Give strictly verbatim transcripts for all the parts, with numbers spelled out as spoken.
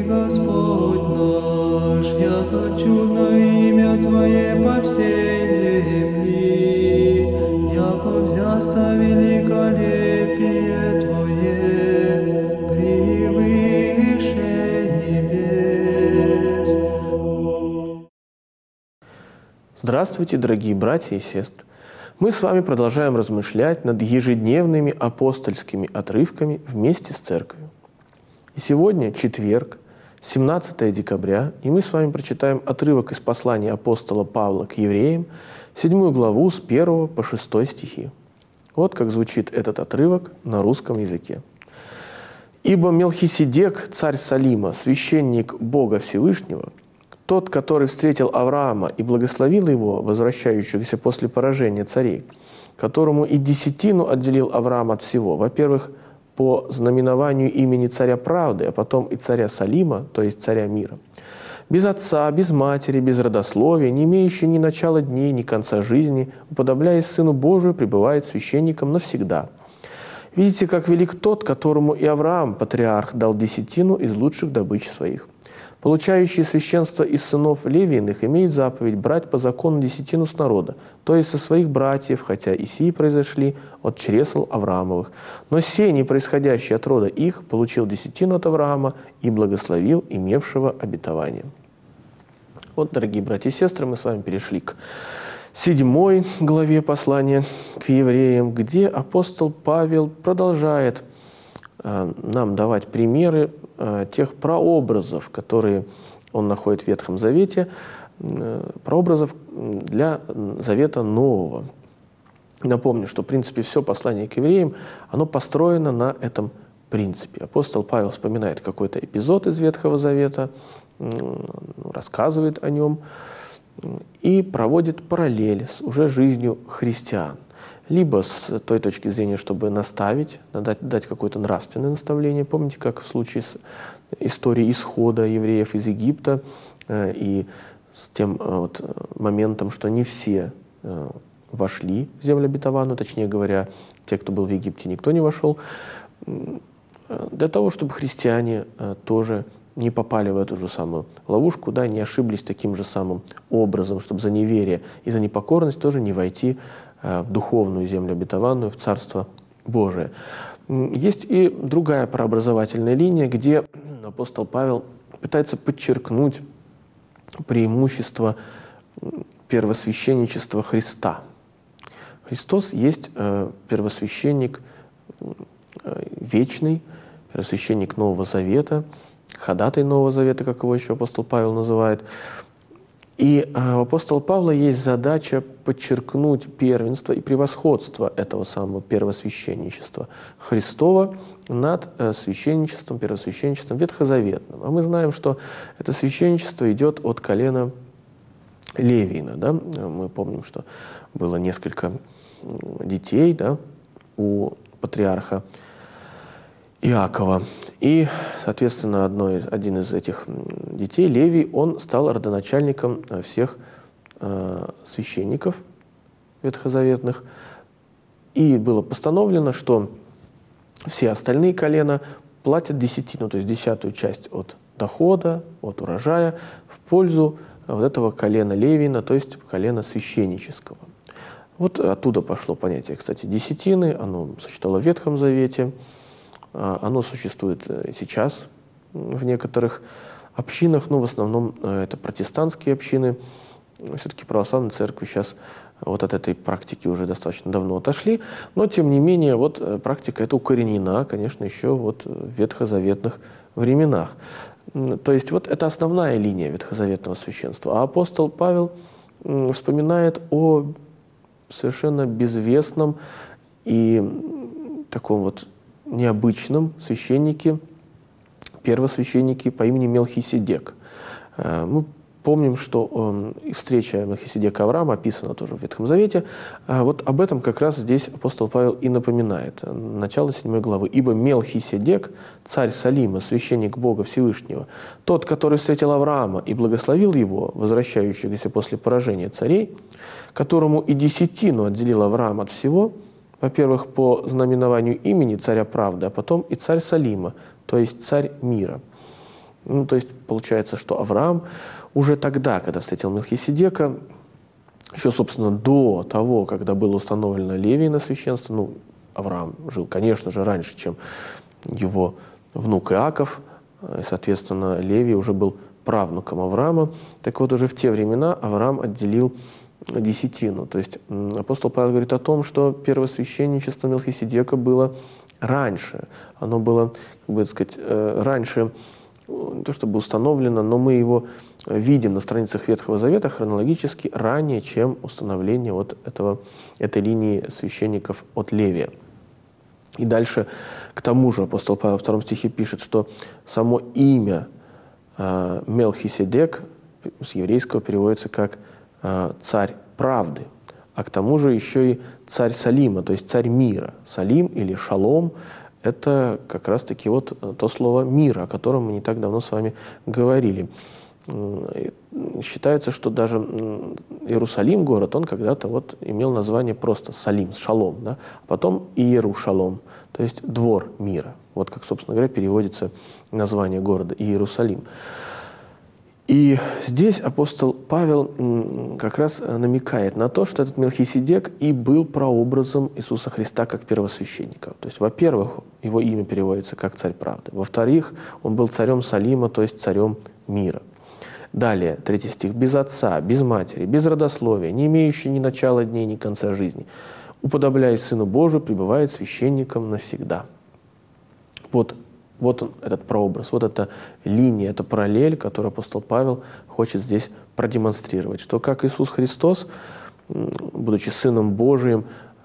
Господь наш, яко чудно имя Твое по всей земли, яко взяться великолепие Твое превыше небес. Здравствуйте, дорогие братья и сестры! Мы с вами продолжаем размышлять над ежедневными апостольскими отрывками вместе с Церковью. И сегодня четверг, семнадцатое декабря, и мы с вами прочитаем отрывок из послания апостола Павла к евреям, седьмую главу с первого по шестой стихи. Вот как звучит этот отрывок на русском языке. «Ибо Мелхиседек, царь Салима, священник Бога Всевышнего, тот, который встретил Авраама и благословил его, возвращающихся после поражения царей, которому и десятину отделил Авраам от всего, во-первых, по знаменованию имени царя правды, а потом и царя Салима, то есть царя мира, без отца, без матери, без родословия, не имеющий ни начала дней, ни конца жизни, уподобляясь Сыну Божию, пребывает священником навсегда. Видите, как велик тот, которому и Авраам, патриарх, дал десятину из лучших добыч своих. Получающие священство из сынов Левииных имеют заповедь брать по закону десятину с народа, то есть со своих братьев, хотя и сии произошли от чресл Авраамовых. Но сей, не происходящий от рода их, получил десятину от Авраама и благословил имевшего обетование». Вот, дорогие братья и сестры, мы с вами перешли к седьмой главе послания к евреям, где апостол Павел продолжает э, нам давать примеры тех прообразов, которые он находит в Ветхом Завете, прообразов для Завета Нового. Напомню, что, в принципе, все послание к евреям, оно построено на этом принципе. Апостол Павел вспоминает какой-то эпизод из Ветхого Завета, рассказывает о нем и проводит параллель с уже жизнью христиан. Либо с той точки зрения, чтобы наставить, дать, дать какое-то нравственное наставление. Помните, как в случае с историей исхода евреев из Египта э, и с тем э, вот, моментом, что не все э, вошли в землю обетованную, точнее говоря, те, кто был в Египте, никто не вошел, э, для того, чтобы христиане э, тоже не попали в эту же самую ловушку, да, не ошиблись таким же самым образом, чтобы за неверие и за непокорность тоже не войти в духовную землю обетованную, в Царство Божие. Есть и другая прообразовательная линия, где апостол Павел пытается подчеркнуть преимущество первосвященничества Христа. Христос есть первосвященник вечный, первосвященник Нового Завета, ходатай Нового Завета, как его еще апостол Павел называет. И у апостола Павла есть задача подчеркнуть первенство и превосходство этого самого первосвященничества Христова над священничеством, первосвященничеством ветхозаветным. А мы знаем, что это священничество идет от колена Левиина. Да? Мы помним, что было несколько детей, да, у патриарха Иакова. И, соответственно, одной, один из этих детей, Левий, он стал родоначальником всех э, священников ветхозаветных. И было постановлено, что все остальные колена платят десятину, то есть десятую часть от дохода, от урожая, в пользу вот этого колена Левиина, то есть колена священнического. Вот оттуда пошло понятие, кстати, десятины, оно существовало в Ветхом Завете. Оно существует сейчас в некоторых общинах, но в основном это протестантские общины. Все-таки православные церкви сейчас вот от этой практики уже достаточно давно отошли, но тем не менее вот практика эта укоренена, конечно, еще вот в ветхозаветных временах. То есть вот это основная линия ветхозаветного священства. А апостол Павел вспоминает о совершенно безвестном и таком вот необычном священнике, первосвященнике по имени Мелхиседек. Мы помним, что встреча Мелхиседека Авраама описана тоже в Ветхом Завете. Вот об этом как раз здесь апостол Павел и напоминает. Начало седьмой главы. «Ибо Мелхиседек, царь Салима, священник Бога Всевышнего, тот, который встретил Авраама и благословил его, возвращающегося после поражения царей, которому и десятину отделил Авраам от всего, во-первых, по знаменованию имени царя правды, а потом и царь Салима, то есть царь мира». Ну, то есть получается, что Авраам уже тогда, когда встретил Мелхиседека, еще, собственно, до того, когда было установлено Левийное священство, ну, Авраам жил, конечно же, раньше, чем его внук Иаков, и, соответственно, Левий уже был правнуком Авраама. Так вот, уже в те времена Авраам отделил десятину. То есть апостол Павел говорит о том, что первосвященничество Мелхиседека было раньше. Оно было, как бы сказать, раньше, не то чтобы установлено, но мы его видим на страницах Ветхого Завета хронологически ранее, чем установление вот этого, этой линии священников от Левия. И дальше, к тому же, апостол Павел во втором стихе пишет, что само имя э, Мелхиседек с еврейского переводится как э, «царь правды», а к тому же еще и «царь Салима», то есть «царь мира». Салим или Шалом — это как раз-таки вот то слово «мир», о котором мы не так давно с вами говорили. Считается, что даже Иерусалим, город, он когда-то вот имел название просто Салим, Шалом, да? А потом Иерушалом, то есть двор мира. Вот как, собственно говоря, переводится название города Иерусалим. И здесь апостол Павел как раз намекает на то, что этот Мелхиседек и был прообразом Иисуса Христа как первосвященника. То есть, во-первых, его имя переводится как «царь правды». Во-вторых, он был царем Салима, то есть царем мира. Далее, третий стих. «Без отца, без матери, без родословия, не имеющий ни начала дней, ни конца жизни, уподобляясь Сыну Божию, пребывает священником навсегда». Вот, вот он, этот прообраз, вот эта линия, эта параллель, которую апостол Павел хочет здесь продемонстрировать, что как Иисус Христос, будучи Сыном Божиим,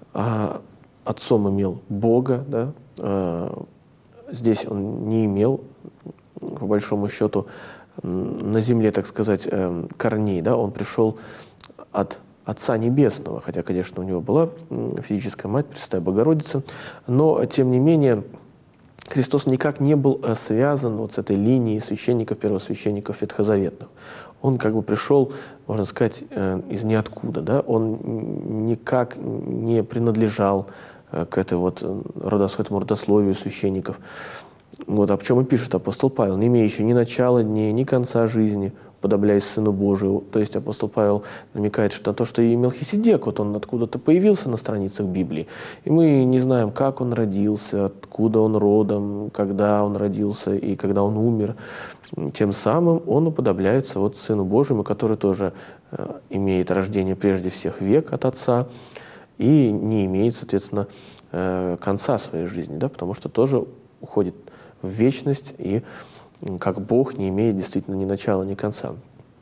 Отцом имел Бога, да, здесь он не имел, по большому счету, на земле, так сказать, корней, да, он пришел от Отца Небесного, хотя, конечно, у него была физическая мать, Пресвятая Богородица, но, тем не менее, Христос никак не был связан вот с этой линией священников, первосвященников ветхозаветных. Он как бы пришел, можно сказать, из ниоткуда, да, он никак не принадлежал к этой вот родос, этому родословию священников. Вот, а в чем и пишет апостол Павел, не имеющий ни начала дней, ни конца жизни, подобляясь Сыну Божию. То есть апостол Павел намекает что на то, что и Мелхиседек, вот он откуда-то появился на страницах Библии, и мы не знаем, как он родился, откуда он родом, когда он родился и когда он умер. Тем самым он уподобляется вот Сыну Божьему, который тоже э, имеет рождение прежде всех век от Отца и не имеет, соответственно, э, конца своей жизни, да, потому что тоже уходит в вечность и как Бог не имеет действительно ни начала, ни конца.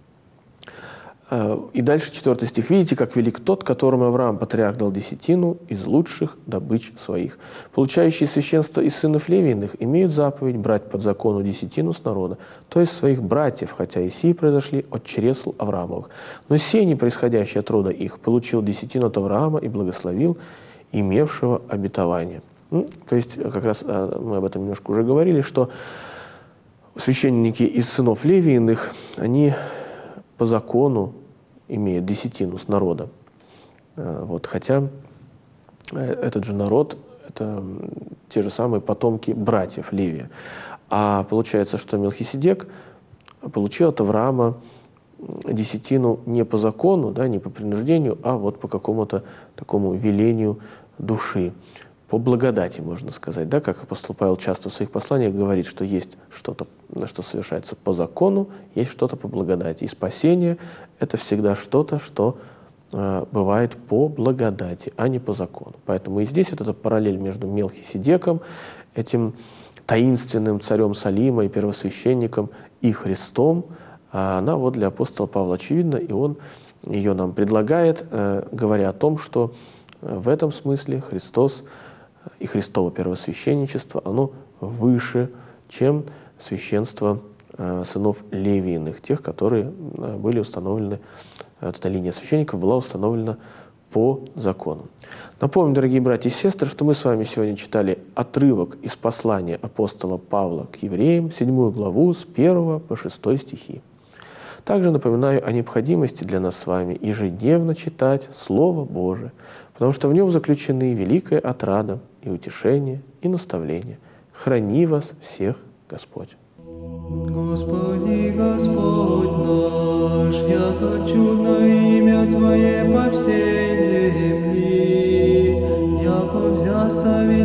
И дальше четвертый стих. «Видите, как велик тот, которому Авраам, патриарх, дал десятину из лучших добыч своих. Получающие священство из сынов Левийных имеют заповедь брать под закону десятину с народа, то есть своих братьев, хотя и сии произошли от чресл Авраамовых. Но сей, не происходящий от рода их, получил десятину от Авраама и благословил имевшего обетование». Ну, то есть как раз мы об этом немножко уже говорили, что священники из сынов Левийных, они по закону имеют десятину с народа. Вот, хотя этот же народ — это те же самые потомки братьев Левия. А получается, что Мелхиседек получил от Авраама десятину не по закону, да, не по принуждению, а вот по какому-то такому велению души. По благодати, можно сказать, да, как апостол Павел часто в своих посланиях говорит, что есть что-то, что совершается по закону, есть что-то по благодати. И спасение — это всегда что-то, что э, бывает по благодати, а не по закону. Поэтому и здесь вот эта параллель между Мелхиседеком, этим таинственным царем Салима и первосвященником, и Христом, она вот для апостола Павла очевидна, и он ее нам предлагает, э, говоря о том, что в этом смысле Христос и Христово первосвященничество, оно выше, чем священство э, сынов Левийных, тех, которые э, были установлены, э, эта линия священников была установлена по закону. Напомню, дорогие братья и сестры, что мы с вами сегодня читали отрывок из послания апостола Павла к евреям, седьмую главу, с первого по шестой стихи. Также напоминаю о необходимости для нас с вами ежедневно читать Слово Божие, потому что в нем заключены великая отрада и утешение, и наставление. Храни вас всех Господь! Господи, Господь наш, яко чудно имя Твое по всей земли, яко взяста